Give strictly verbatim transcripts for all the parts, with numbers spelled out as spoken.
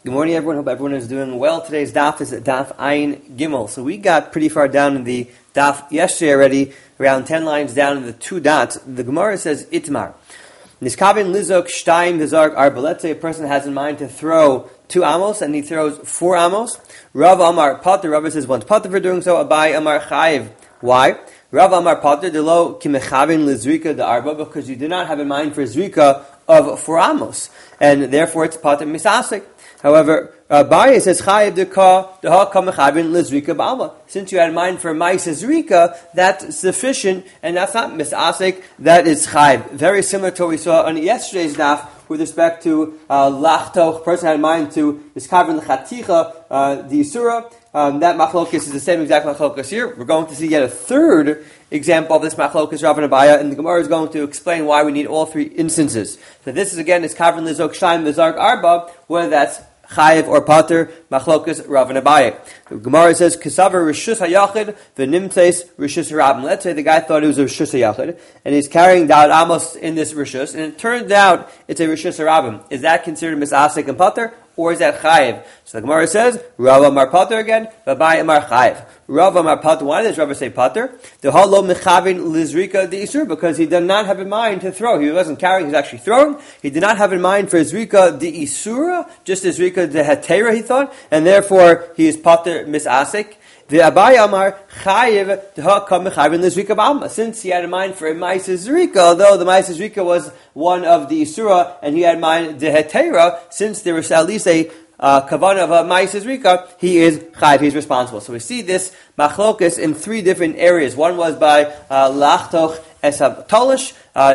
Good morning, everyone. Hope everyone is doing well. Today's daf is daf Ayin Gimel. So we got pretty far down in the daf yesterday already, around ten lines down in the two dots. The Gemara says Itmar. Niskavin Lizok Shtaim Vizark Arba. Let's say a person has in mind to throw two amos and he throws four amos. Rav Amar Pater. Rav says one's Pater for doing so. Abai Amar Chayiv. Why? Rav Amar Pater Delo Kimechavin Lizrika the Arba, because you do not have in mind for Zrika of four amos, and therefore it's Pater Misasik. However, uh, Bari says, Chayiv deka deha kamechavin lezrika b'alma. Since you had in mind for Maisa Zrika, that's sufficient, and that's not misasik, that is Chayiv. Very similar to what we saw on yesterday's daf with respect to uh, lachtoch. Person had in mind to iskavin l'chaticha, uh, the Yisura. Um, that machlokas is the same exact machlokas here. We're going to see yet a third example of this machlokas Rav and Abaya, and the Gemara is going to explain why we need all three instances. So this is again is kavrin lizok shayim v'zark arba, whether that's chayiv or pater, machlokas Rav and Abaya. The Gemara says kasaver rishus hayachid v'nimtzeis rishus rabim. Let's say the guy thought it was a rishus hayachid, and he's carrying da'at amos in this rishus, and it turns out it's a rishus rabim. Is that considered misasik and pater? Or is that chayiv? So the Gemara says, Rav Amar Pater again, Babai Amar chayiv. Rav Amar Pater, why does Rav say Pater? The halo mechavin lizrika the isur, because he did not have in mind to throw. He wasn't carrying, he was actually throwing. He did not have in mind for zrika the isura, just as zrika the hetera, he thought, and therefore he is Pater misasik. The Abai Amar Chayiv Deha Kam Mechavin Lizrika B'Alma. Since he had in mind for a Maisa Zrika, although the Maisa Zrika was one of the Isura, and he had in mind the Hetera, since there was at least a uh, Kavanah of a Maisa Zrika, he is Chayiv, he is responsible. So we see this Machlokas in three different areas. One was by uh, Lachtoch Esav Tolish,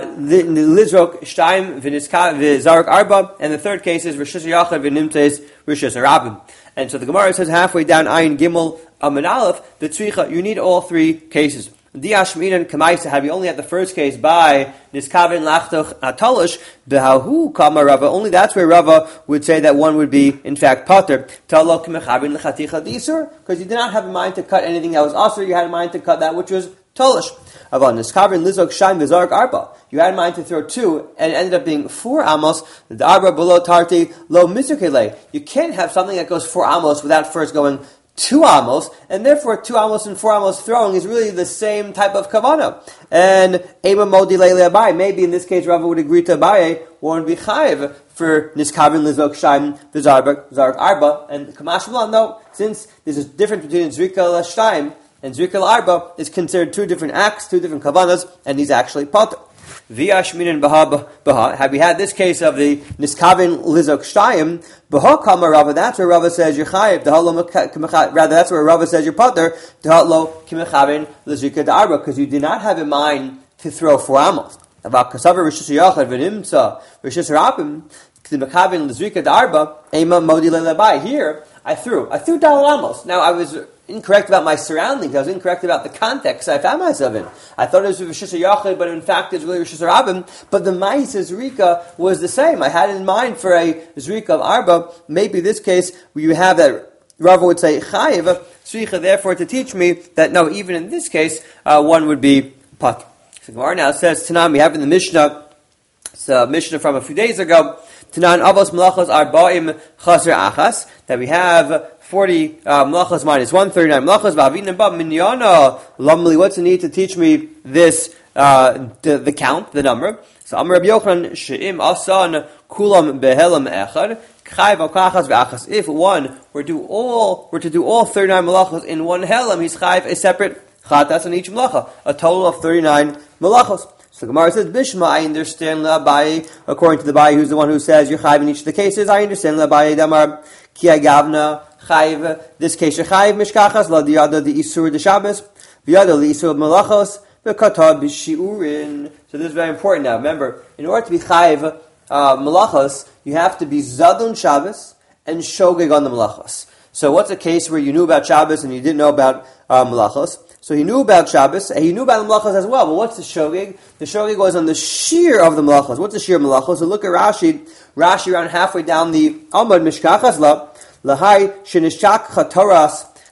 Lizrok Shtaim V'Zarek Arba, and the third case is Rishus Yachad V'Nimtes Rishus Arabim. And so the Gemara says halfway down Ayin Gimel Amin Aleph, the Tzricha, you need all three cases. Diashminan Kamaisa, have you only had the first case by Niskavin Lachtoch Atolish, Behahu Kama Rava, only that's where Rava would say that one would be, in fact, Pater. Talo Kimechavin Lechaticha Disur, because you did not have in mind to cut anything that was Asur, you had in mind to cut that which was Tolish. Avon Niskavin Lizok Shaim Vizark Arba, you had in mind to throw two, and it ended up being four amos. The Arba below Tarti Lo Mizukele. You can't have something that goes four amos without first going two amos, and therefore two amos and four amos throwing is really the same type of kavanah. And Ema Modi Leile Abai, maybe in this case Rava would agree to Abai, one would be chayiv for Niskavin Lizok Shaim Vizark Arba, and Kamash Blan, no, since there's a difference between Zrika L'Shtaim and Zrika L'Arba, is considered two different acts, two different kavanahs, and he's actually pater. V'yashminin baha baha. Have we had this case of the niskavin lizok shtayim baha kama Rava? That's where Rava says you're chayiv. Rather, that's where Rava says you're pater. Dehalo kimechavin lizrika da'arba, because you did not have in mind to throw four amos. About kasaver rishus yachad v'nimtza rishus rapim kimechavin lizrika da'arba ema modi lelebai. Here I threw. I threw dal amos. Now I was incorrect about my surroundings. I was incorrect about the context I found myself in. I thought it was Rishus Yachid, but in fact it's really Rishus Rabim. But the Maisa Zrika was the same. I had in mind for a Zrika of Arba. Maybe this case where you have that Rava would say Chayiv Zrika, therefore to teach me that no, even in this case uh, one would be Pat. So Gemara now says Tanan, we have in the Mishnah, it's a Mishnah from a few days ago, Tanan Avos Malachos Arba'im Chaser Achas, that we have forty uh, malachas minus one, thirty-nine malachas. V'avin ba minyana lamli. What's the need to teach me this? Uh, the, the count, the number. So Amar Rabbi Yochanan she'im asan kulam behelam echad chayv akachas ve'achas. If one were to do all were to do all thirty-nine malachas in one helam, he's chayv a separate chatas on each malacha, a total of thirty-nine malachas. So the Gemara says, Bishma, I understand L'Abai, according to the Bai, who's the one who says you're chayv in each of the cases. I understand L'Abai Damar Ki Agavna. Chayiv, this case chayiv mishkachas la diyada the isur de Shabbos, v'yada the isur malachos v'kata b'shiurin. So this is very important now. Remember, in order to be chayiv uh, malachos, you have to be zadon Shabbos and shogeg on the malachos. So what's a case where you knew about Shabbos and you didn't know about uh, malachos? So he knew about Shabbos, and he knew about the malachos as well. But what's the shogeg? The shogeg was on the shear of the malachos. What's the shear of malachos? So look at Rashi. Rashi around halfway down the Amud Mishkachas la. Lahai shenishak chatoras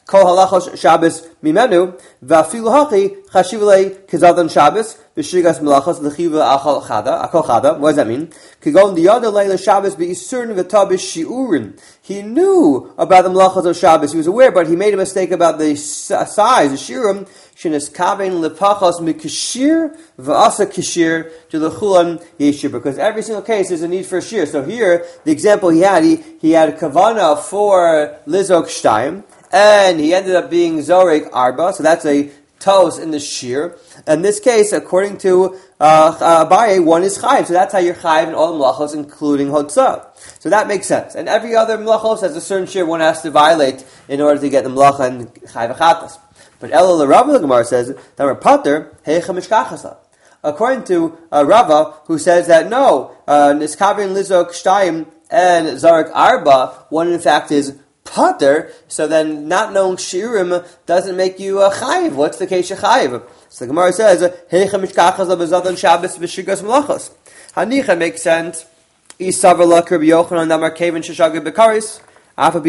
kol halachos Shabbos mimenu va'afilu hachi chashivulei kizadon Shabbos v'shigas melachos l'chiva achol chada achol chada. What does that mean? Kigon diyada leila Shabbos be'isurin v'tabish shiurin. He knew about the melachos of Shabbos. He was aware, but he made a mistake about the size, the shiurim. Shenis kavein lepachos mikashir v'asa kashir to lechulan yeshir. Because every single case there's a need for a shir. So here, the example he had, he, he had a kavana for lizok shtayim, and he ended up being zorek arba. So that's a tos in the shir. In this case, according to uh, Abaye, one is chayiv. So that's how you're chayiv in all the melachos, including hotzah. So that makes sense. And every other melachos has a certain shir one has to violate in order to get the melacha and chayiv achatas. But Elul Rava, the Gemara says that we're pater heicha mishkachasa. According to uh, Rava, who says that no, niskavin lizok shtayim and zarek arba, one in fact is pater. So then, not knowing shiurim doesn't make you a chayiv. What's the case of chayiv? So the Gemara says heicha mishkachasa b'zadan Shabbos b'shigas melachos. Hanicha makes sense. Isavar lak Rabbi Yochanan damar kevin sheshagid b'karis. So Rabbi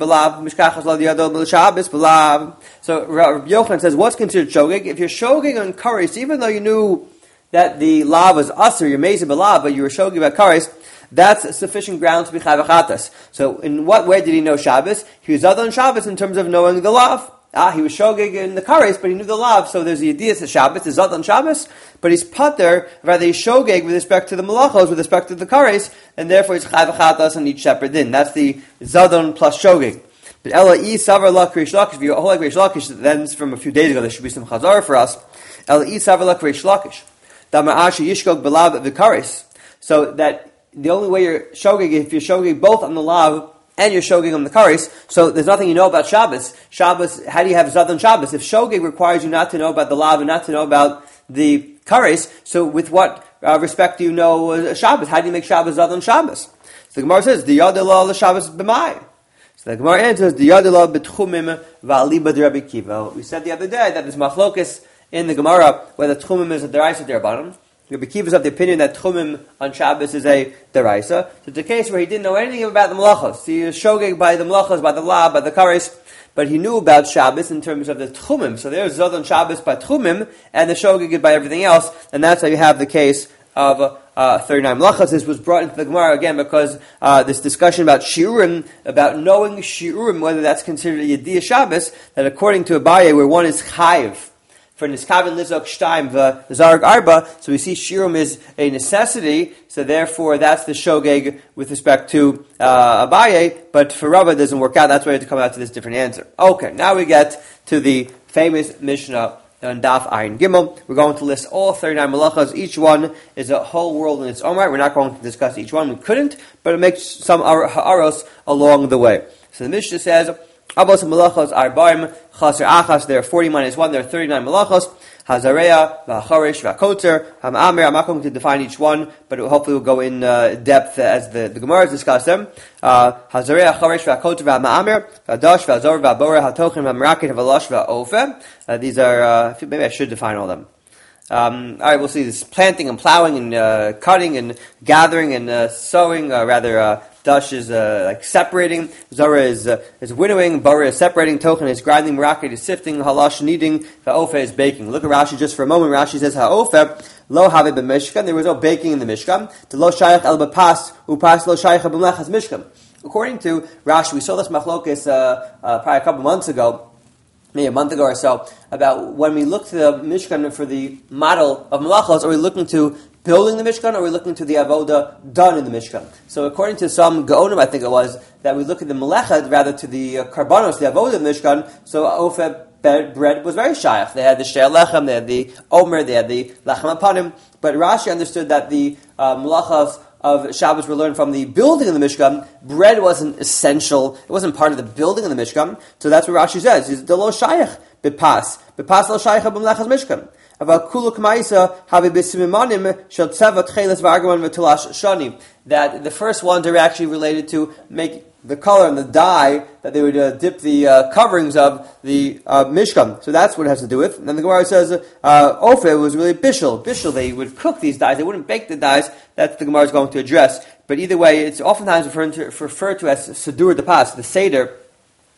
Yochanan says, what's considered shogeg? If you're shogeg on kares, even though you knew that the lav was usher, you're mezid b'lav, but you were shogeg about kares, that's sufficient ground to be chayv achatas. So in what way did he know Shabbos? He was other on Shabbos in terms of knowing the lav. Ah, he was shogeg in the kares, but he knew the lav, so there's the idea of Shabbos, there's Zad on Shabbos, but he's pater, rather he's shogeg with respect to the malachos, with respect to the kares, and therefore he's chayv achatas on each separate din. That's the Zadon plus shogeg. But Ela E Savar La Krish Lakish, if you're a whole like Krish Lakish, then it's from a few days ago, there should be some chazar for us. Ela E Savar La Krish Lakish. Dama'ashi Yishkog Belav Vikaris. So that the only way you're shogeg, if you're shogeg both on the lav, and you're shogeg on the kares, so there's nothing you know about Shabbos. Shabbos, how do you have Zad on Shabbos? If shogeg requires you not to know about the lav and not to know about the kares, so with what uh, respect do you know uh, Shabbos? How do you make Shabbos Zad on Shabbos? So the Gemara says, the Yadillah Shabbos b'mai. So the Gemara answers, the Yadillah b'tchumim v'aliba d'Rabbi Kiva. We said the other day that there's machlokes in the Gemara whether tchumim is a deraisa derabanan. Rabbi Kiva is of the opinion that tchumim on Shabbos is a deraisa. So it's a case where he didn't know anything about the melachos. So he was shogeg by the melachos, by the lav, by the kares, but he knew about Shabbos in terms of the tchumim. So there's Zod on Shabbos by tchumim, and the shogeg by everything else, and that's how you have the case of uh, thirty-nine melachos. This was brought into the Gemara again because uh, this discussion about shiurim, about knowing shiurim, whether that's considered a yediyah Shabbos, that according to Abaye, where one is chayiv, for niskavin lizok shtayim v'zarek arba, so we see shiurim is a necessity, so therefore that's the shogeg with respect to uh, Abaye, but for Rava it doesn't work out, that's why we have to come out to this different answer. Okay, now we get to the famous Mishnah on Daf Ayin Gimel. We're going to list all thirty-nine malachas. Each one is a whole world in its own right. We're not going to discuss each one. We couldn't, but it makes some ha'aros along the way. So the Mishnah says, Abos malachos arba'im chaser achas. There are forty minus one. There are thirty-nine malachos. Hazareya, v'acharish, v'akoter, ha'amir. I'm not going to define each one, but hopefully we'll go in uh, depth as the, the Gemara discuss them. Hazareya, ha'acharish, v'akoter, v'amir, v'adash, v'azor, v'abore, ha'tochin, v'amraket, v'alash, v'ofe. These are, uh, maybe I should define all of them. Um, all right, we'll see this planting and plowing and uh, cutting and gathering and uh, sowing, uh, rather, uh, Dash is uh, like separating, Zara is uh, is winnowing, Bara is separating, Tochen is grinding, Meraket is sifting, Halash kneading, Ha'ofe is baking. Look at Rashi just for a moment. Rashi says, Ha'ofe, lo have b'mishkan, there was no baking in the Mishkan, to lo shayach el b'pas, upas lo shayach b'mlechas Mishkan. According to Rashi, we saw this machlokes uh, uh, probably a couple months ago, maybe a month ago or so, about when we look to the Mishkan for the model of Malachos, are we looking to building the Mishkan, or are we looking to the Avoda done in the Mishkan? So according to some Gaonim, I think it was, that we look at the Melechad, rather to the uh, Karbanos, the Avoda of the Mishkan, so Ofe bread was very shayach. They had the She'er Lechem, they had the Omer, they had the Lechem Apanim, but Rashi understood that the uh, Melachos of Shabbos were learned from the building of the Mishkan. Bread wasn't essential, it wasn't part of the building of the Mishkan, so that's what Rashi says, is the lo shayach bepas, bepas lo shayach b'mlechas Mishkan. About kuluk ma'isa havi b'simimanim shel tzevat cheles v'argaman v'tulash shani. That the first ones are actually related to make the color and the dye that they would uh, dip the uh, coverings of the uh, Mishkan. So that's what it has to do with. And then the Gemara says, uh, Ofe was really bishul. Bishul, they would cook these dyes. They wouldn't bake the dyes. That's the Gemara is going to address. But either way, it's oftentimes referred to, referred to as Sedur de Pas, the Seder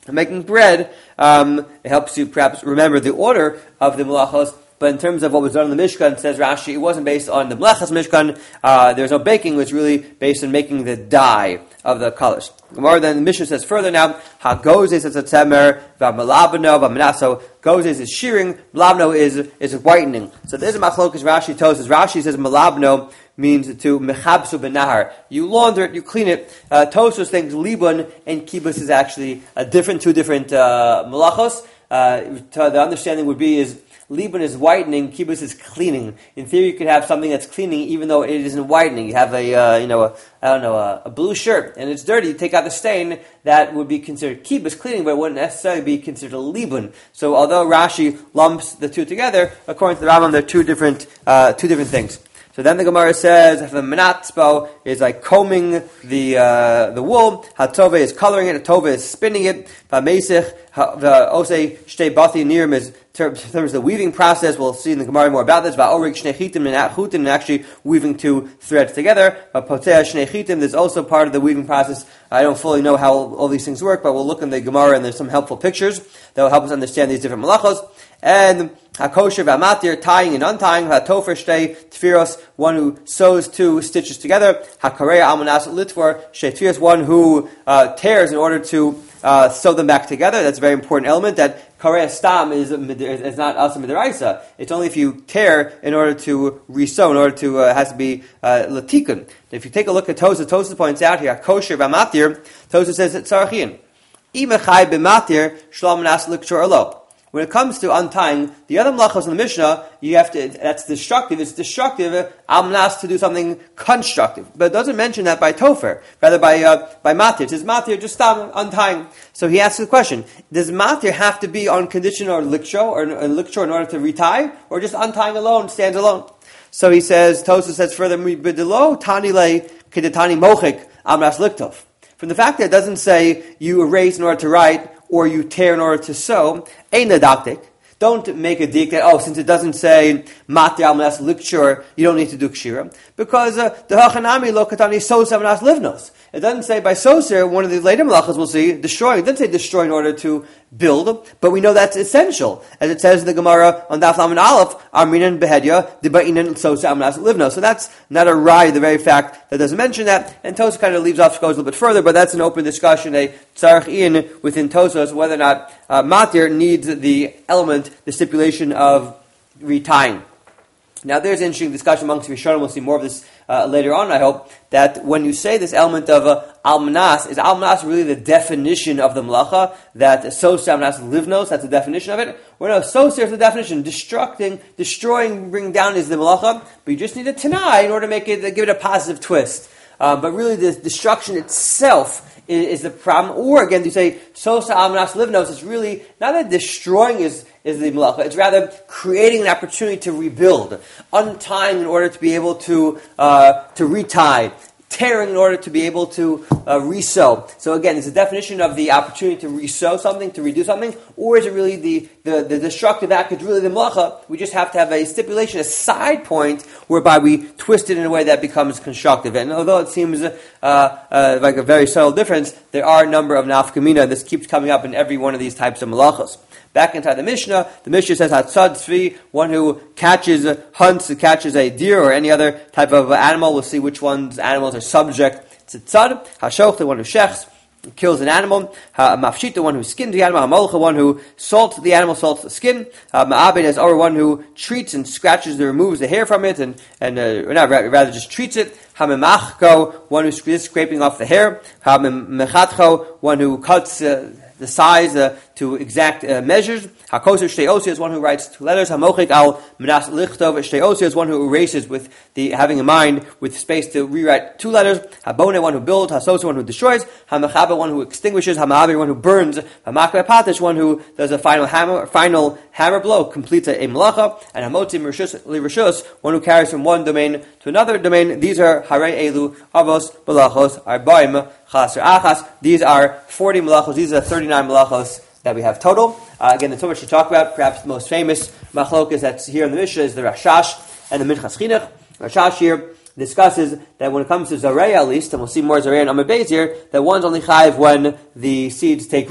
making bread, um, it helps you perhaps remember the order of the melachos. But in terms of what was done in the Mishkan, says Rashi, it wasn't based on the Melechas Mishkan. Uh, there was no baking. It was really based on making the dye of the colors. Gemara then the Mishnah says further now, Ha-gozes is a tzemer, va-malabno, va-manaso. Gozes is shearing, malabno is is whitening. So there's a machlokas Rashi tells us. Rashi says malabno means to mechabsu benahar. You launder it, you clean it. Uh, Tosfos thinks libun and kibbutz is actually a different, two different uh, malachos. Uh, the understanding would be is Libun is whitening, kibbutz is cleaning. In theory, you could have something that's cleaning even though it isn't whitening. You have a, uh, you know, a, I don't know, a, a blue shirt and it's dirty. You take out the stain, that would be considered kibbutz cleaning, but it wouldn't necessarily be considered a libun. So, although Rashi lumps the two together, according to the Rambam, they're two different, uh, two different things. So then the Gemara says, if a menatzbo is like combing the uh, the wool, hatove is coloring it, hatove is spinning it, v'meisich, the osei shtei bati nirim is in terms of the weaving process. We'll see in the Gemara more about this. Va'orik shnei chitim and chutim, and actually weaving two threads together. Va'potea shnei chitim, there's also part of the weaving process. I don't fully know how all these things work, but we'll look in the Gemara and there's some helpful pictures that will help us understand these different malachos. And hakosher v'amatir, tying and untying, hatofer shtei tfiros, one who sews two stitches together, hakareya almanas litvar shtei tfiros, one who uh, tears in order to uh, sew them back together. That's a very important element. That kareya stam is is not asa midiraisa. It's only if you tear in order to resew, in order to uh, has to be uh, latikun. If you take a look at Tosfos, Tosfos points out here hakosher v'amatir. Tosfos says it's tzarachin. Imechai b'matir shlam nas likshor alo. When it comes to untying the other malachos in the Mishnah, you have to, that's destructive. It's destructive, amnas, to do something constructive. But it doesn't mention that by Topher, rather by uh, by matir. It says matir, just stop untying. So he asks the question, does matir have to be on condition or liksho, or, or liksho in order to retie, or just untying alone, stands alone? So he says, Tosfos says further, bidilo tani le kedetani mochik amnas liktov. From the fact that it doesn't say you erase in order to write, or you tear in order to sew, ein adaktik. Don't make a dik that, oh, since it doesn't say matir almanas likshur, you don't need to do kshira. Because the hachanami lo katani sos almanas livnos. It doesn't say by soser, one of the later malachas we'll see, destroy. It doesn't say destroy in order to build, but we know that's essential. As it says in the Gemara on Daf Lamed Aleph, Arminan behedya, deba'inan soser almanas livnos. So that's not a rye, the very fact that doesn't mention that. And Tosfos kind of leaves off, goes a little bit further, but that's an open discussion, a tzarech in within Tosfos, whether or not uh, matir needs the element, the stipulation of retying. Now, there's an interesting discussion amongst Rishonim. We'll see more of this uh, later on, I hope, that when you say this element of uh, almanas, is almanas really the definition of the malacha, that soser almanas livnos, that's the definition of it? Or no, soser is the definition, destructing, destroying, bringing down is the malacha, but you just need a tanai in order to make it, give it a positive twist. Uh, but really, the destruction itself is, is the problem. Or again, you say soser almanas livnos. It's really not that destroying is is the malacha. It's rather creating an opportunity to rebuild, untying in order to be able to uh, to retie, tearing in order to be able to uh, resew. So again, it's a definition of the opportunity to resew something, to redo something, or is it really the, the, the destructive act? It's really the malacha. We just have to have a stipulation, a side point, whereby we twist it in a way that becomes constructive. And although it seems uh, uh, like a very subtle difference, there are a number of nafkamina. This keeps coming up in every one of these types of malachos. Back inside the Mishnah, the Mishnah says hatzad tzvi, one who catches, hunts, catches a deer or any other type of animal. We'll see which ones animals are subject to tzad. Hashoch, the one who shechs, kills an animal. Mafshit, the one who skins the animal. Hamolcha, one who salts the animal, salts the skin. Ma'abed is or one who treats and scratches and removes the hair from it, and and uh, not, rather just treats it. Hamemachko, one who is scraping off the hair. Hamemechatcho, one who cuts uh, the size uh, to exact uh, measures. Hakoser shtei osia is one who writes two letters. Hamochik al menas lichtov shtei osia is one who erases with the having in mind with space to rewrite two letters. Habone, one who builds. Hasosa, one who destroys. Hamachaba, one who extinguishes. Hamahavi, one who burns. Hamakre patish, one who does a final hammer final hammer blow, completes a, a malacha. And hamotzi lirishus, one who carries from one domain to another domain. These are harei elu avos balachos arbaim chaser achas. These are forty malachos. These are thirty-nine malachos that we have total. Uh, again, there's so much to talk about. Perhaps the most famous machlokas that's here in the Mishnah is the Rashash and the Minchas Chinuch. Rashash here discusses that when it comes to Zareya, at least, and we'll see more Zareya and Amar Beis here, that one's only chayiv when the seeds take root.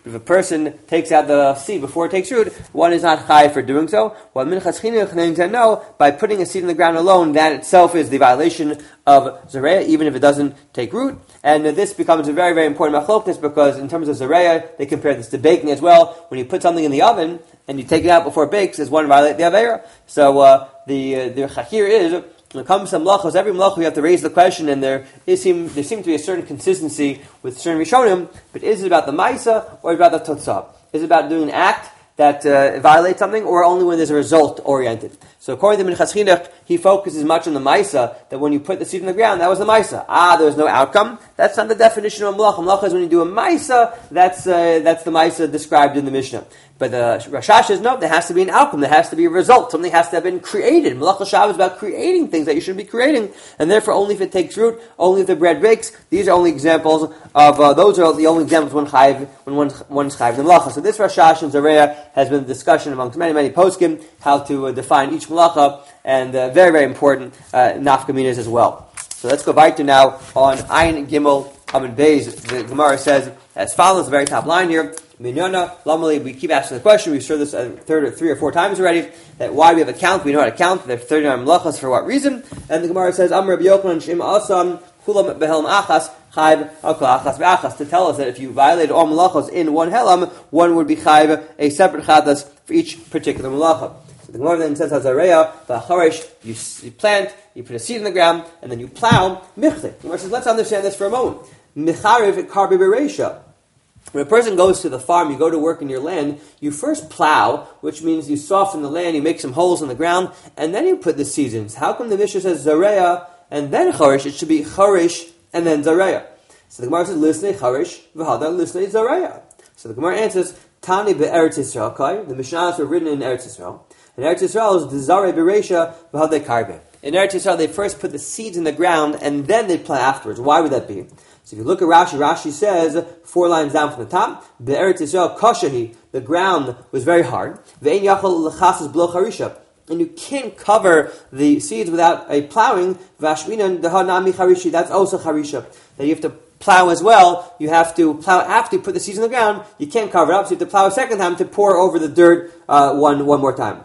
If a person takes out the seed before it takes root, one is not chai for doing so. While minchas chinuch, no, by putting a seed in the ground alone, that itself is the violation of Zareya, even if it doesn't take root. And uh, this becomes a very, very important machlokes, because in terms of Zareya, they compare this to baking as well. When you put something in the oven and you take it out before it bakes, is one violate the Aveira. So uh, the uh, the chakir is, when it comes to melachos, every melachos we have to raise the question, and there is seem there seems to be a certain consistency with certain rishonim. But is it about the ma'isa or about the totzah? Is it about doing an act that uh, violates something, or only when there's a result oriented? So according to Minchas Chinuch, he focuses much on the ma'isa, that when you put the seed in the ground, that was the ma'isa. Ah, there was no outcome. That's not the definition of malacha. Malacha is when you do a ma'isa, that's uh, that's the ma'isa described in the Mishnah. But the Rashash says, no, there has to be an outcome, there has to be a result, something has to have been created. Malacha Shav is about creating things that you should be creating, and therefore only if it takes root, only if the bread bakes. These are only examples of, uh, those are the only examples when chayiv, when one, one's chayiv in malacha. So this Rashash and Zareya has been a discussion amongst many, many poskim, how to uh, define each malacha, and uh, very, very important uh, nafkaminas as well. So let's go weiter now on Ayin Gimel Amud Beis. The Gemara says as follows, the very top line here. Minyana, Lamali, we keep asking the question, we've heard this a third or three or four times already, that why we have a count, we know how to count, there are thirty-nine melachas, for what reason? And the Gemara says, Amr Rabbi Yochanan Shim Asam, Kulam Behelm Achas, Chayv Akla Achas Be'achas, to tell us that if you violated all melachas in one helam, one would be Chayv, a separate chatas for each particular melacha. So the Gemara then says, Hazareya, Ba'charesh, you, you plant, you put a seed in the ground, and then you plow, Michle. The Gemara says, let's understand this for a moment. Micharev Karbi Bereisha. When a person goes to the farm, you go to work in your land, you first plow, which means you soften the land, you make some holes in the ground, and then you put the seasons. How come the Mishnah says Zareya and then Charish? It should be Charish and then Zareya. So the Gemara says, Lisnei Charish, v'hada Lisnei Zareya. So the Gemara answers, Tani be'eretz Yisrael kai. The Mishnahs were written in Eretz Yisrael. And Eretz Yisrael is the Zarei Bereisha, v'hada Karbe. In Eretz Yisrael, they first put the seeds in the ground, and then they plow afterwards. Why would that be? So if you look at Rashi, Rashi says, four lines down from the top, Be'eretz Yisrael kashahi, the ground was very hard. Ve'en yachol l'chasas b'lo charisha. And you can't cover the seeds without a plowing. V'ashminan dehanami charishi, that's also charisha. That you have to plow as well. You have to plow after you put the seeds in the ground. You can't cover it up, so you have to plow a second time to pour over the dirt uh, one one more time.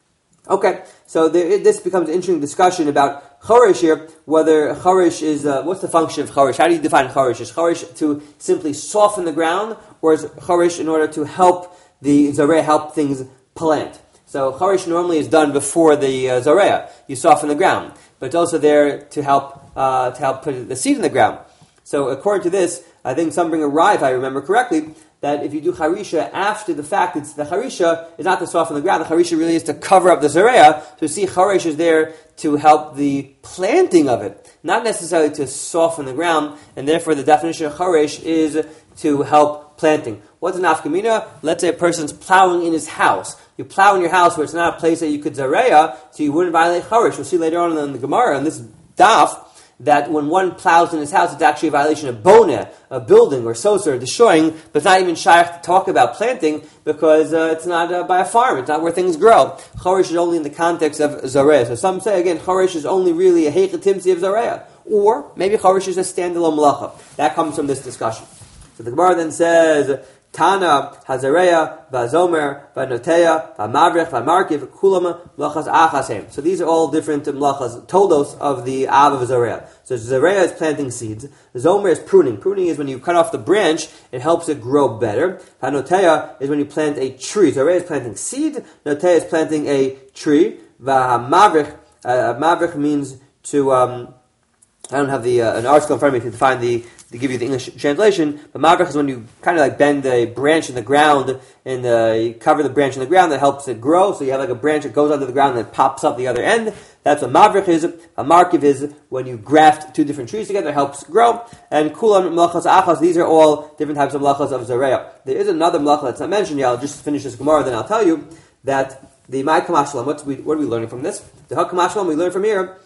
Okay, so there, this becomes an interesting discussion about Chorish here, whether Chorish is, uh, what's the function of Chorish? How do you define Chorish? Is Chorish to simply soften the ground, or is Chorish in order to help the Zareya, help things plant? So Chorish normally is done before the uh, Zareya. You soften the ground, but it's also there to help uh, to help put the seed in the ground. So according to this, I think some bring a rye, if I remember correctly, that if you do charisha after the fact, it's the charisha is not to soften the ground. The charisha really is to cover up the zareya. So you see, charish is there to help the planting of it, not necessarily to soften the ground. And therefore, the definition of charish is to help planting. What's an afkamina? Let's say a person's plowing in his house. You plow in your house where it's not a place that you could zareya, so you wouldn't violate charish. We'll see later on in the Gemara on this daf that when one plows in his house, it's actually a violation of boneh, a building or soser, destroying, but it's not even shaykh to talk about planting because uh, it's not uh, by a farm, it's not where things grow. Chorish is only in the context of zareya. So some say, again, chorish is only really a heichatimsi of zareya. Or maybe chorish is a standalone malacha. That comes from this discussion. So the Gemara then says, Tana, Hazareya, Vazomer, Vanoteya, Vamavrech, Vamarkiv, Kulama, Mlachas Achasem. So these are all different mlachas, toldos of the Av of Zareya. So Zareya is planting seeds. Zomer is pruning. Pruning is when you cut off the branch, it helps it grow better. Vanoteya is when you plant a tree. Zareya is planting seed. Noteya is planting a tree. Vamavrech, uh, Mavrech means to, um, I don't have the uh, an article in front of me to define the to give you the English translation, but mavrich is when you kind of like bend a branch in the ground and uh, you cover the branch in the ground that helps it grow. So you have like a branch that goes under the ground and then pops up the other end. That's what mavrich is. A markiv is when you graft two different trees together, it helps grow. And kulan melachas achas, these are all different types of melachas of zareya. There is another melacha that's not mentioned yet. I'll just finish this Gemara, then I'll tell you that the Ma'ikam Ashlam, what, what are we learning from this? The Hakam Ashlam we learn from here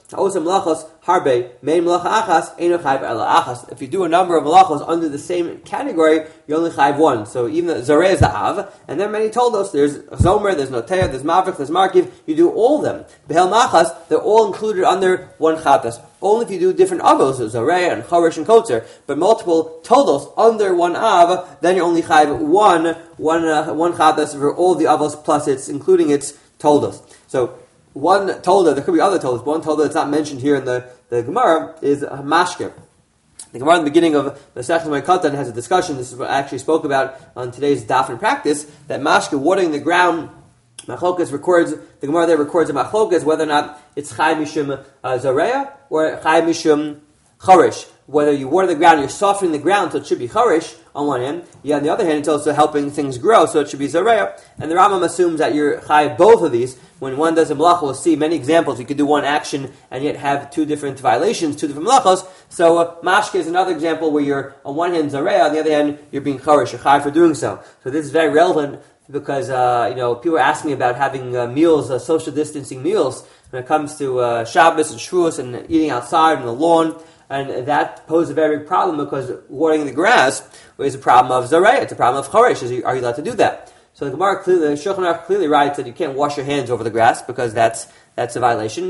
If you do a number of malachos under the same category, you only chayv one. So even the zareh is the av, and there are many toldos. There's zomer, there's noteah, there's mavrich, there's markiv. You do all of them. Behel machas, they're all included under one chatas. Only if you do different avos, zareh and charish and kotzer, but multiple toldos under one av, then you only chayv one, one, uh, one chatas for all the avos plus its, including its toldos. So one tolda, there could be other toldas, but one tolda that's not mentioned here in the, the Gemara is a mashke. The Gemara in the beginning of the section of Katan has a discussion, this is what I actually spoke about on today's daf in practice, that mashke, watering the ground, Machlokas records, the Gemara there records a machlokas, whether or not it's chai mishum uh, zareya or chai mishum charish. Whether you water the ground, you're softening the ground, so it should be charish on one hand. Yeah, on the other hand, it's also helping things grow, so it should be zareya. And the Rambam assumes that you're chai both of these. When one does a malacha, we'll see many examples. You could do one action and yet have two different violations, two different malachos. So uh, mashke is another example where you're on one hand zareya, on the other hand you're being charish, you're chai for doing so. So this is very relevant because uh, you know people ask me about having uh, meals, uh, social distancing meals, when it comes to uh, Shabbos and Shavuos and eating outside on the lawn. And that poses a very big problem because watering the grass is a problem of zareh. It's a problem of charish. Are you allowed to do that? So the Gemara clearly, the Shulchan Aruch clearly writes that you can't wash your hands over the grass because that's that's a violation.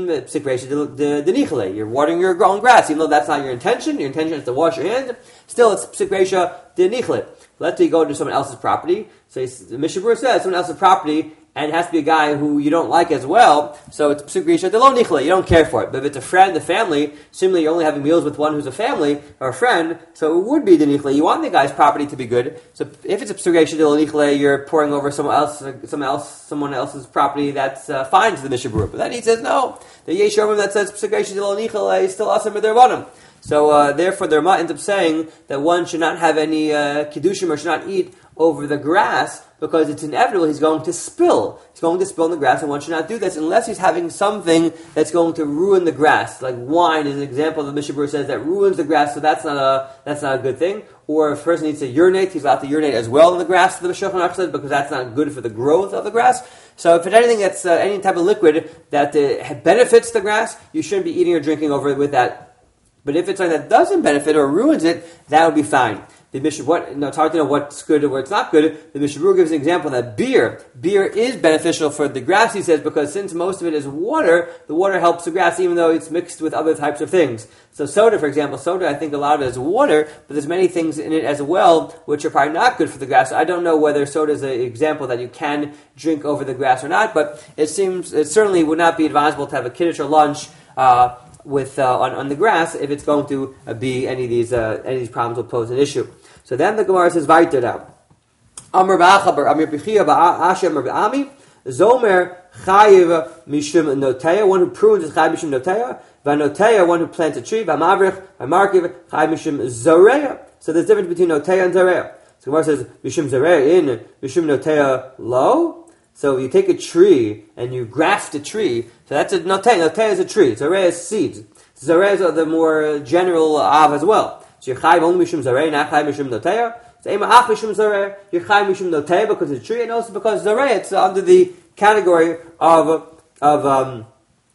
You're watering your own grass, even though that's not your intention. Your intention is to wash your hands. Still, it's psikresha de nichle. Let's say you go to someone else's property. So the Mishnah Berurah says someone else's property, and it has to be a guy who you don't like as well, so it's psikrisha de lo nichle, you don't care for it. But if it's a friend, a family, similarly you're only having meals with one who's a family, or a friend, so it would be de nichle. You want the guy's property to be good, so if it's a psikrisha de lo nichle, you're pouring over someone else, someone else, someone else's property, that's uh, fine to the Mishnah Berurah. But then he says, no, the Yesh Yomim that says psikrisha de lo nichle is still asam b'derbanim. So uh, therefore the Rama ends up saying that one should not have any uh, kiddushim or should not eat over the grass because it's inevitable he's going to spill. He's going to spill in the grass, and one should not do this unless he's having something that's going to ruin the grass. Like wine is an example the Mishnah Berurah says that ruins the grass, so that's not a that's not a good thing. Or if a person needs to urinate, he's allowed to urinate as well in the grass, the Shulchan Aruch says, because that's not good for the growth of the grass. So if it's anything that's uh, any type of liquid that uh, benefits the grass, you shouldn't be eating or drinking over it with that. But if it's something that doesn't benefit or ruins it, that would be fine. The Mishnah, what, you know, it's hard to know what's good or what's not good. The Mishnah Berurah gives an example that beer, beer is beneficial for the grass, he says, because since most of it is water, the water helps the grass even though it's mixed with other types of things. So soda, for example, soda, I think a lot of it is water, but there's many things in it as well which are probably not good for the grass. So I don't know whether soda is an example that you can drink over the grass or not, but it seems, it certainly would not be advisable to have a kiddush or lunch, uh, with uh, on, on the grass if it's going to uh, be any of these uh, any of these problems will pose an issue. So then the Gemara says weiter now. Amar ba'achaber Amir Pichia ba'ashem ba'ami Zomer chayiv mishum noteya, one who prunes is chayiv mishum noteya, va'noteya, one who plants a tree, va'mavrich va'markiv chayiv mishum zareya. So there's a difference between noteya and zareya. So Gemara says mishum zareya in mishum noteya lo. So you take a tree and you graft a tree. So that's a noteya. Noteya is a tree. Zareh is seeds. Zareh is the more general av as well. So you're chayiv only mishum zareh, not chayiv mishum noteya. So ema ach mishum zareh, you're chayiv mishum noteya because it's a tree, and also because zareh it's under the category of of um,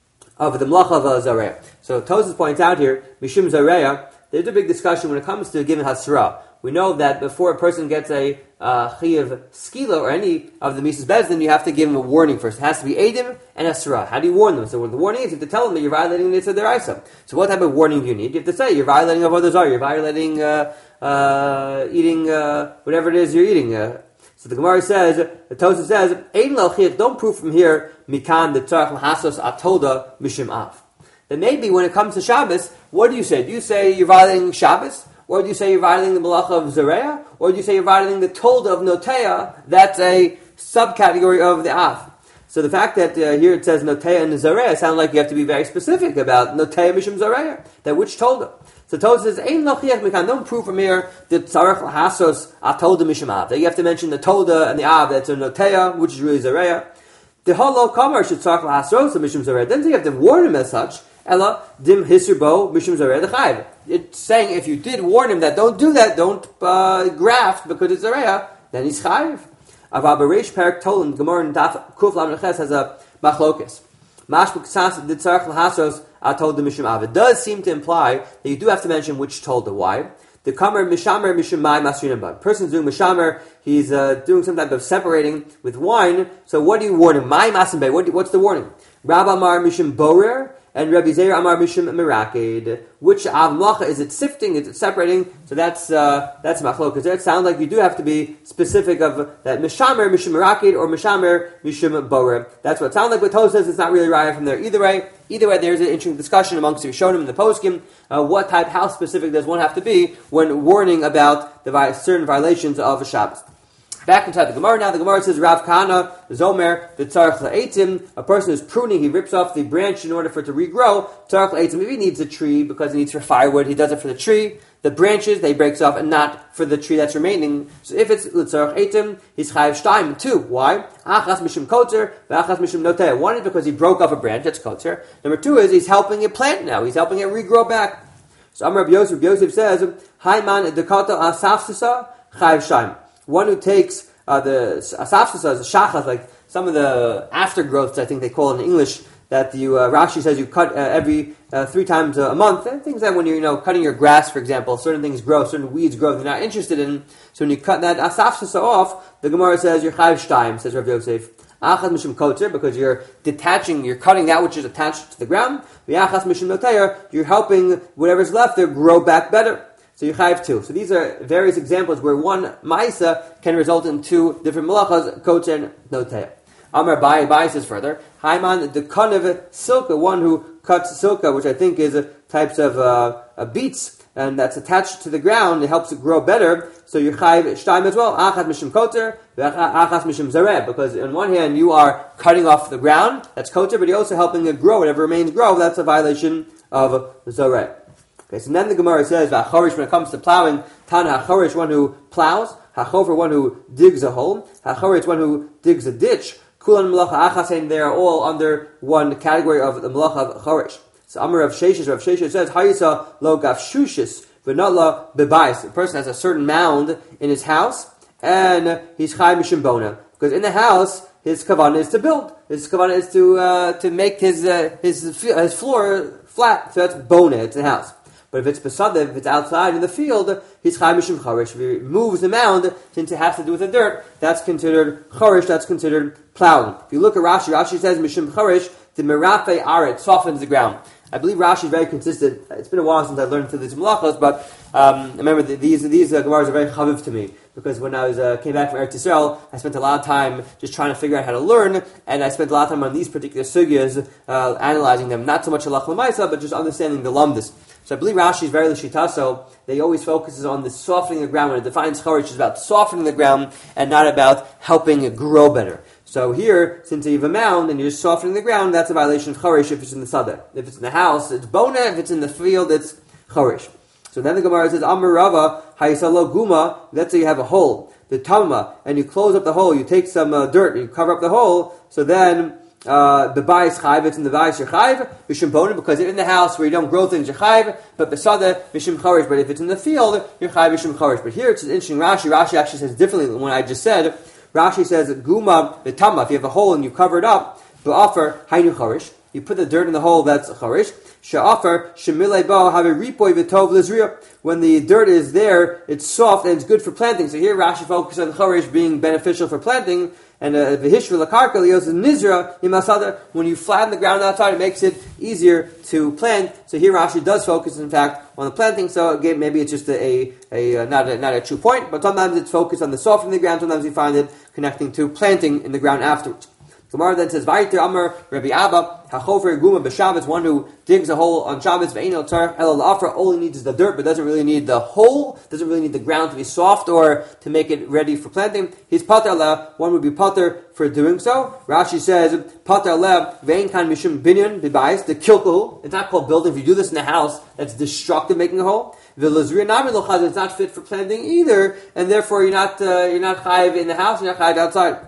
of the mlacha of zareh. So Tosfos points out here mishum zareh. There's a big discussion when it comes to giving hasra. We know that before a person gets a uh, chiyav skila or any of the Mises Bezdin, you have to give him a warning first. It has to be Eidim and Asra. How do you warn them? So what the warning is, you have to tell them that you're violating the Yitzhak Deraisa. So what type of warning do you need? You have to say you're violating of others are. You're violating uh, uh, eating uh, whatever it is you're eating. Uh, so the Gemara says, the Tosfos says, Eidim al chiyat, don't prove from here mikan the tzarach l'hasos atoda mishim av. Then maybe when it comes to Shabbos, what do you say? Do you say you're violating Shabbos? Or do you say you're violating the malacha of Zareya? Or do you say you're violating the tolda of Noteya? That's a subcategory of the Av. So the fact that uh, here it says Noteya and Zareya sounds like you have to be very specific about Noteya Mishum Zareya. That which tolda? So Tosfos says, Ein lochiach mikan, don't prove from here the tzarech l'hasos atolda mishum Av. That you have to mention the tolda and the Av, that's a Noteya, which is really Zareya. The holo kamar should tzarech l'hasos mishum Zareya. Then you have to warn him as such. Ella dim hisrbo mishum zareh dechayiv. It's saying if you did warn him that don't do that, don't uh, graft because it's zareya, then he's chayiv. Ava bereish perak tolan Gemara and Daf Kuf Lam Neches has a machlokes. Mashbuk sas did tzarech l'hasos atolda mishum av. It does seem to imply that you do have to mention which tolda. Why? The kamer mishamer mishum mai masrinim ba. Person's doing mishamer, he's uh, doing some type of separating with wine. So what are you warning? Mai masim bay. What, what's the warning? Rabbi Amar mishum borer. And Rabbi Zeir Amar Mishum Mirakid. Which Av Malacha is it sifting? Is it separating? So that's uh, that's machlok. Because there it sounds like you do have to be specific of that Mishamer Mishum Mirakid or Mishamer Mishum Borer. That's what it sounds like. But Tosfos says it's not really right from there. Either way, either way, there's an interesting discussion amongst the Rishonim and the Poskim. Uh, what type, how specific does one have to be when warning about the vi- certain violations of a Shabbos? Back inside the Gemara now, the Gemara says, Rav Kahana, Zomer, the tzarech la'etzim, a person is pruning, he rips off the branch in order for it to regrow. Tzarech la'etzim, if he needs a tree because he needs for firewood, he does it for the tree. The branches, they breaks off, and not for the tree that's remaining. So if it's l'tzarech etzim, he's chayiv shtaim. Two, why? Achas mishum kotzer, v'achas mishum noteah. One is because he broke off a branch, that's kotzer. Number two is he's helping it plant now, he's helping it regrow back. So Amar Rabbi Yosef, Rabbi Yosef says, Hayman dekata asafsisa, chayiv shtaim. One who takes uh, the asafsasa, the shachas, like some of the aftergrowths, I think they call it in English, that you uh, Rashi says you cut uh, every uh, three times a month. And things that when you're you know cutting your grass, for example, certain things grow, certain weeds grow they're not interested in. So when you cut that asafsasa off, the Gemara says you're chayiv shtaim, says Rav Yosef. Achas mishum kotzer, because you're detaching, you're cutting that which is attached to the ground. V'achas mishum noteah, you're helping whatever's left there grow back better. So you chayiv two. So these are various examples where one ma'isa can result in two different malachas, kotzer and noteah. Amar Bai, Bai says further, Haiman, the kanev silka, one who cuts silka, which I think is a types of uh, uh, beets, and that's attached to the ground, it helps it grow better. So you chayiv shtaim as well, achas mishum kotzer, achas mishum zareh, because on one hand you are cutting off the ground, that's kotzer, but you're also helping it grow, whatever remains grow, that's a violation of zareh. Okay, so then the Gemara says, "Hachorish," when it comes to plowing, Tana hachorish, one who plows, hachover, one who digs a hole, hachoritz, one who digs a ditch. Kulan malacha achasein, they are all under one category of the malacha of chorish. So Amar Rav Sheshes, Rav Sheshes says, "Hayisa lo gafshushis v'notla bebais." The person has a certain mound in his house, and he's chay mishum bona, because in the house his kavanah is to build. His kavanah is to uh, to make his uh, his his floor flat. So that's bona. It's the house. But if it's besada, if it's outside in the field, he's chay mishum chorish. If he removes the mound, since it has to do with the dirt, that's considered chorish, that's considered plowing. If you look at Rashi, Rashi says mishum chorish, the merafe aret, softens the ground. I believe Rashi is very consistent. It's been a while since I learned through these malachos, but um, remember the, these these uh, gemaras are very chaviv to me, because when I was uh, came back from Eretz Yisrael, I spent a lot of time just trying to figure out how to learn, and I spent a lot of time on these particular sugyas, uh, analyzing them, not so much halach l'maisa, but just understanding the lumdus. So I believe Rashi is very l'shitaso. They always focuses on the softening the ground. When it defines chorish, it's about softening the ground and not about helping it grow better. So here, since you have a mound and you're softening the ground, that's a violation of chorish if it's in the sadeh. If it's in the house, it's bona. If it's in the field, it's chorish. So then the Gemara says, Amar Rava, hayisalo guma, let's say you have a hole, the tamma, and you close up the hole, you take some uh, dirt and you cover up the hole, so then uh, the bayis chayv, it's in the bayis you're chayv, mishum bona, because it's in the house where you don't grow things, you're chayv, but besada, mishum chorish, but if it's in the field, you're chayv, mishum chorish. But here it's an interesting Rashi, Rashi actually says differently than what I just said. Rashi says, guma, the tamma, if you have a hole and you cover it up, ba'afar, haynu chorish, you put the dirt in the hole, that's chorish. Sha'afar, shemilei ba, have a ripoy v'tov lizriya. When the dirt is there, it's soft and it's good for planting. So here Rashi focuses on chorish being beneficial for planting, and v'hishra lakarka lios nizra imasada. When you flatten the ground outside, it makes it easier to plant. So here Rashi does focus, in fact, on the planting. So again, maybe it's just a, a, a not a not a true point, but sometimes it's focused on the softening the ground. Sometimes you find it connecting to planting in the ground afterwards. Gemara then says, "Vayter Amar Rabbi Abba hachover guma b'Shabbos." One who digs a hole on Shabbos, ve'eino tzarich ela la'afra. All he needs is the dirt, but doesn't really need the hole. Doesn't really need the ground to be soft or to make it ready for planting. He's pater la. One would be pater for doing so. Rashi says, "Pater la ve'ein kan mishum binyan b'bayis." The kilkel. It's not called building. If you do this in the house, that's destructive, making a hole. V'lazriya nami lochaz. It's not fit for planting either, and therefore you're not uh, you're not chayiv in the house. You're not chayiv outside.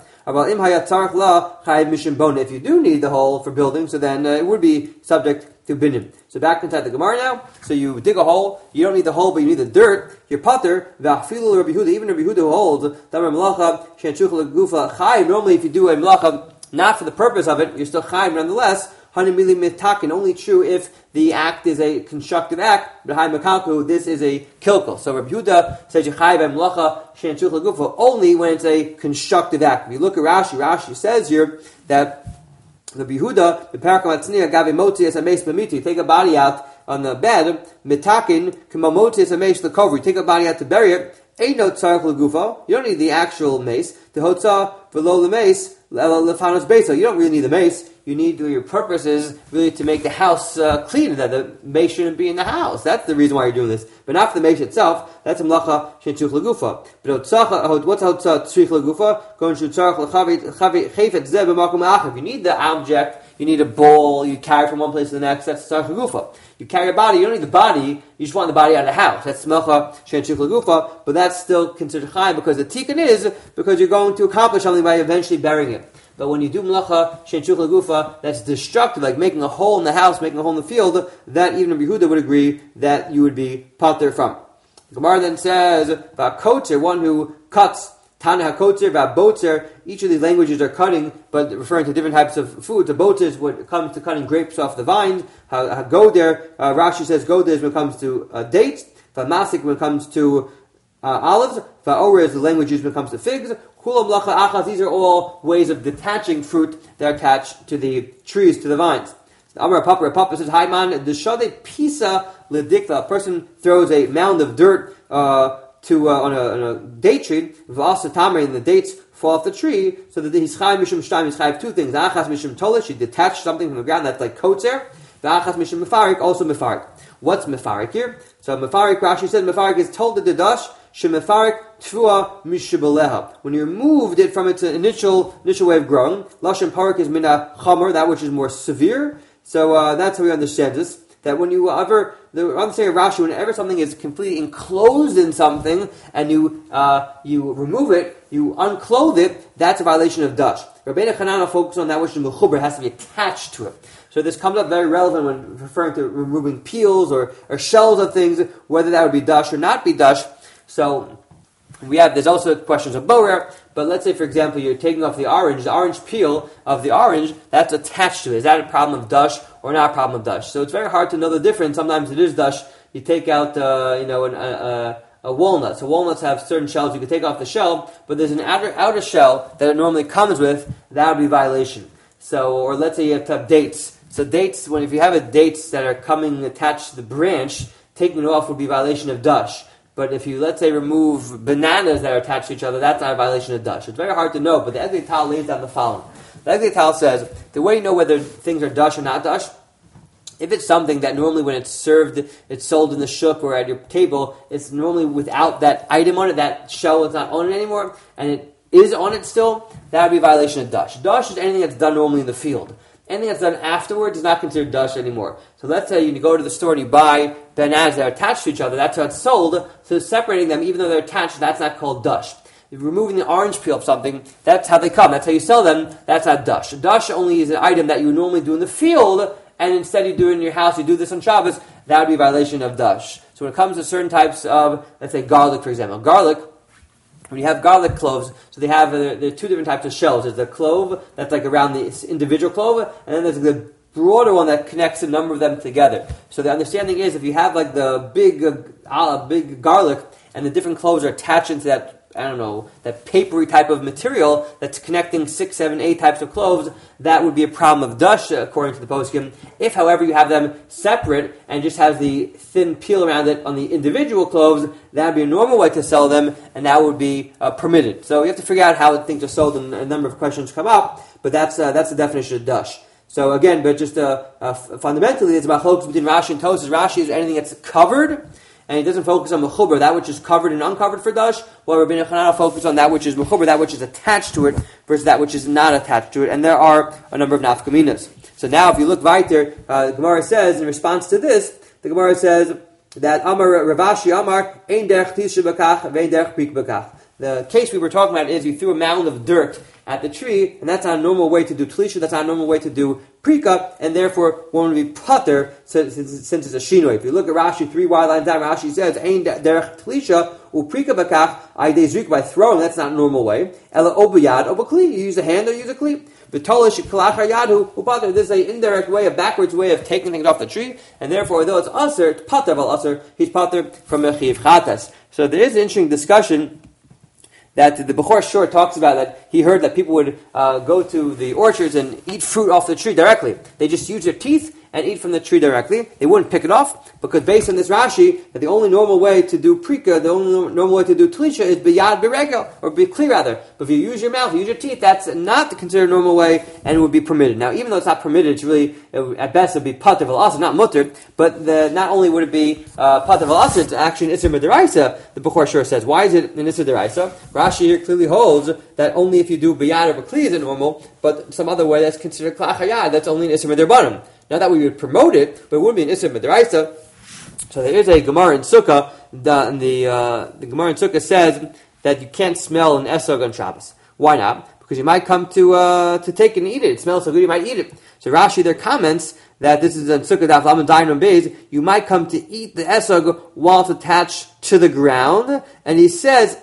If you do need the hole for building, so then uh, it would be subject to binyan. So back inside the Gemara now. So you dig a hole. You don't need the hole, but you need the dirt. You're pater. Even Rabbi Yehuda who holds normally if you do a melacha not for the purpose of it, you're still chayim nonetheless. Hanimili mitakin, only true if the act is a constructive act. Behind Makalku, this is a kilkel. So Rabbi Yehuda says Yechai b'mlacha she'en shuch l'gufa only when it's a constructive act. If you look at Rashi, Rashi says here that Rabbi Yehuda, the parakam atzniya gavi moti es ameis b'miti. Take a body out on the bed, mitakin k'mamoti es ameis l'kovri. Take a body out to bury it. Ain't no tzarech l'gufa. You don't need the actual mace. The hotza v'lo l'mace lefanos beisa. You don't really need the mace. You need your purpose is really to make the house uh, clean. That the mace shouldn't be in the house. That's the reason why you're doing this. But not for the mace itself. That's a mlacha she'en shuch l'gufa. But what's hotza tzrich l'gufa? Going to tzarech l'chavit chayfet zeh b'makom achav. If you need the object, you need a bowl. You carry it from one place to the next. That's tzarech l'gufa. You carry a body. You don't need the body. You just want the body out of the house. That's mlacha she'en shuch l'gufa. But that's still considered chayim because the tikkun is because you're going to accomplish something by eventually burying it. But when you do melacha she'en shuch l'gufa, that's destructive, like making a hole in the house, making a hole in the field, that even Rabbi Yehuda would agree that you would be pater from. The Gemara then says, v'akotzer, one who cuts, tana hakotzer, v'abotzer, each of these languages are cutting, but referring to different types of foods. A botzer is what comes to cutting grapes off the vines. Hagoder, uh, Rashi says goder is when it comes to uh, dates. V'masik when it comes to uh, olives. V'orer is the language used when it comes to figs. These are all ways of detaching fruit that are attached to the trees, to the vines. Amar Papa, Papa says, "Hi man, the shade pisa ledikta." A person throws a mound of dirt uh, to uh, on, a, on a date tree. V'asa tamer, and the dates fall off the tree. So that he's chayv mishum shtaim. He's chayv two things. Achas mishum tolish. He detached something from the ground that's like kotzer. V'achas mishum mefarik, also mefarik. What's mefarik here? So mefarik, Rashi says mefarik is told to the dash. Shemefarik tvua mishabaleha. When you removed it from its initial initial way of growing, lashon parik is mina chamer, that which is more severe. So uh, that's how we understand this. That when you ever, the understanding of Rashi, whenever something is completely enclosed in something and you uh, you remove it, you unclothe it, that's a violation of dash. Rabbeinu Chananah focuses on that which is mechuber, has to be attached to it. So this comes up very relevant when referring to removing peels or, or shells of things, whether that would be dash or not be dash. So we have, there's also questions of borer, but let's say, for example, you're taking off the orange, the orange peel of the orange, that's attached to it. Is that a problem of dash or not a problem of dash? So it's very hard to know the difference. Sometimes it is dash. You take out, uh, you know, an, a, a walnut. So walnuts have certain shells. You can take off the shell, but there's an outer, outer shell that it normally comes with. That would be violation. So, or let's say you have to have dates. So dates, when if you have a dates that are coming attached to the branch, taking it off would be violation of dash. But if you, let's say, remove bananas that are attached to each other, that's not a violation of dash. It's very hard to know, but the Eglei Tal lays down the following. The Eglei Tal says, the way you know whether things are dash or not dash, if it's something that normally when it's served, it's sold in the shuk or at your table, it's normally without that item on it, that shell is not on it anymore, and it is on it still, that would be a violation of dash. Dash is anything that's done normally in the field. Anything that's done afterwards is not considered dash anymore. So let's say you go to the store and you buy bananas that are attached to each other. That's how it's sold. So separating them, even though they're attached, that's not called dash. If you're removing the orange peel of something, that's how they come. That's how you sell them. That's not dash. Dash only is an item that you would normally do in the field, and instead you do it in your house. You do this on Shabbos. That would be a violation of dash. So when it comes to certain types of, let's say garlic, for example, garlic. When you have garlic cloves, so they have, uh, there are two different types of shells. There's the clove that's like around the individual clove, and then there's the broader one that connects a number of them together. So the understanding is if you have like the big, uh, big garlic, and the different cloves are attached into that, I don't know, that papery type of material that's connecting six, seven, eight types of cloves, that would be a problem of dash, according to the poskim. If, however, you have them separate and just have the thin peel around it on the individual cloves, that would be a normal way to sell them, and that would be uh, permitted. So you have to figure out how things are sold, and a number of questions come up, but that's uh, that's the definition of dash. So again, but just uh, uh, fundamentally, it's about chalukos between Rashi and Tosas. Rashi is anything that's covered, and he doesn't focus on mechuber, that which is covered and uncovered for dash, while Rabbeinu Chananah focuses on that which is mechuber, that which is attached to it, versus that which is not attached to it. And there are a number of nafkaminas. So now, if you look right there, uh, the Gemara says, in response to this, the Gemara says that Amar Ravashi Amar, Ein derech tisha b'kach, ve'ein derech prik b'kach. The case we were talking about is you threw a mound of dirt at the tree, and that's not a normal way to do tlisha, that's not a normal way to do prika, and therefore one would be pater since, since it's a shinoi. If you look at Rashi, three wide lines down, Rashi says, Ein derech tlisha, u prika bakach, aydei zrik, by throwing, that's not a normal way. Ela obuyad, obakli, you use a hand or you use a kli. V'tolish kalachar yadu upater. This is an indirect way, a backwards way of taking things off the tree, and therefore, although it's aser, it's pater val aser, he's pater from a chiv chatas. So there is an interesting discussion that the Bechor Shor talks about, that he heard that people would uh, go to the orchards and eat fruit off the tree directly. They just use their teeth and eat from the tree directly. They wouldn't pick it off, because based on this Rashi, that the only normal way to do prika, the only normal way to do tlisha is biyad biregel, or bikli rather. But if you use your mouth, you use your teeth, that's not the considered normal way, and it would be permitted. Now, even though it's not permitted, it's really, it would, at best, it would be pater vel aser, not mutter, but the, not only would it be uh, pater vel aser, it's actually an isser midaraisa, the Bechor Shor says. Why is it an isser midaraisa? Rashi here clearly holds that only if you do biyad or bikli is it normal, but some other way that's considered klachayad, that's only an isser midarabanan. Not that we would promote it, but it would be an Isser Midaraisa. So there is a Gemara in Sukkah, the, the, uh, the Gemara in Sukkah says that you can't smell an esrog on Shabbos. Why not? Because you might come to uh, to take it and eat it. It smells so good you might eat it. So Rashi there comments that this is in Sukkah Daf Lamed Dayan Beis, you might come to eat the esrog while it's attached to the ground, and he says,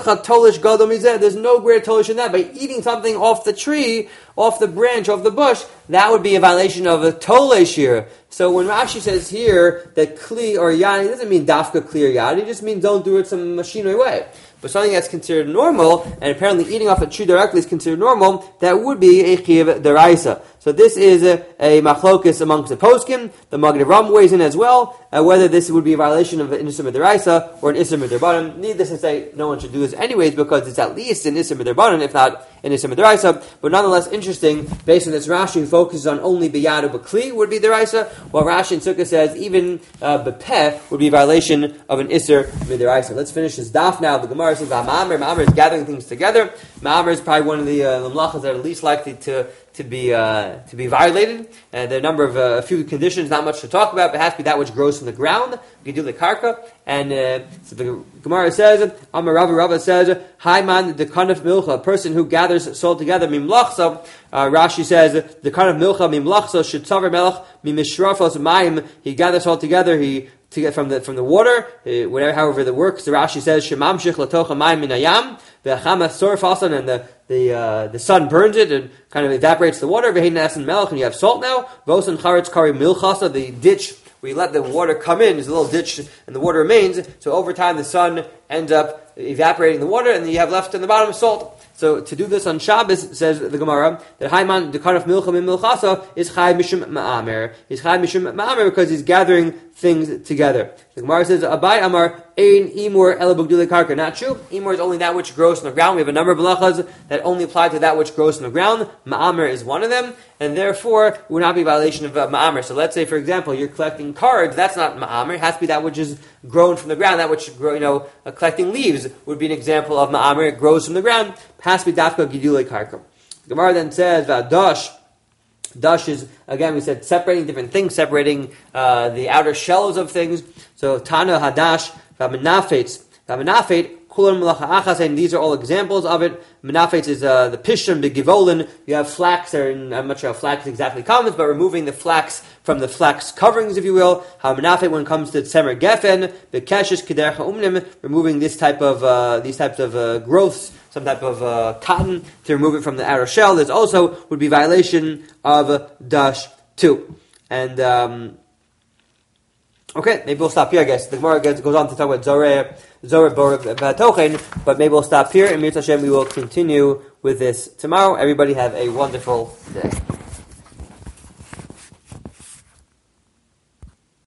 there's no greater tolish in that. By eating something off the tree, off the branch, off the bush, that would be a violation of a tolish here. So when Rashi says here that kli or yad, it doesn't mean dafka kli or yad, it just means don't do it some machinery way. But something that's considered normal, and apparently eating off a tree directly is considered normal, that would be a chiv deraisa. So this is a, a machlokis amongst the poskim. The Magen Avraham weighs in as well, uh, whether this would be a violation of an isser deraisa or an isser midrabanan. Needless to say, no one should do this anyways, because it's at least an isser midrabanan, if not an isser midraisa. But nonetheless, interesting, based on this Rashi, who focuses on only biyad or b'kli would be deraisa, while Rashi in Sukkah says even uh, b'peh would be a violation of an isser midraisa. Let's finish this daf now. The Gemara says that Ma'amer, Ma'amer is gathering things together. Ma'amer is probably one of the uh, lamlachas that are least likely to to be uh, to be violated. And there are a number of uh, a few conditions, not much to talk about, but it has to be that which grows from the ground. We can do the karka. And uh, so the Gemara says, Amar Rava, Rava says, Haiman the kanaf milcha, a person who gathers salt together, mimlachsa. Uh, Rashi says the kanaf milcha mimlachsa should tzaver melach mimishrafos mayim. He gathers salt together. He to get from the from the water, uh, whatever, however that works. The Rashi says shemamshich latocha mayim minayam ve'achama sorfasan, and the the uh, the sun burns it and kind of evaporates the water. Ve'hein nasan melach, and you have salt now. Vosan charetz kari milchasa, the ditch where you let the water come in is a little ditch and the water remains. So over time the sun ends up evaporating the water, and then you have left in the bottom salt. So to do this on Shabbos, says the Gemara, that Haiman, the kind of milcha min milchasa, is chai mishum ma'amer. He's chai mishum ma'amer because he's gathering things together. The Gemara says, Abai Amar, ein imur ela b'gdulei karka. Not true. Imur is only that which grows from the ground. We have a number of melachas that only apply to that which grows from the ground. Ma'amer is one of them, and therefore it would not be a violation of uh, ma'amer. So let's say, for example, you're collecting cards. That's not ma'amer. It has to be that which is grown from the ground. That which, grow, you know, uh, collecting leaves would be an example of ma'amer. It grows from the ground. Has to be dafka gidulei karka. The Gemara then says, V'adash. Dash is, again, we said separating different things, separating uh, the outer shells of things. So Tana Hadash, Vamenafetz, Vamenafet, Kulan Malacha Achas, and these are all examples of it. Menafetz is uh, the Pishon, the Givolin. You have flax, or I'm not sure how flax exactly comes, but removing the flax from the flax coverings, if you will. How Menafet when it comes to Tzemer Gefen, the Keshish Kedercha Umnim, removing this type of uh, these types of uh, growths, some type of uh, cotton to remove it from the outer shell. This also would be violation of uh, Dash two. And um, okay, maybe we'll stop here. I guess the Gemara goes on to talk about Zoreh, Zoreh Batochen, but maybe we'll stop here. And Mir Hashem, we will continue with this tomorrow. Everybody have a wonderful day.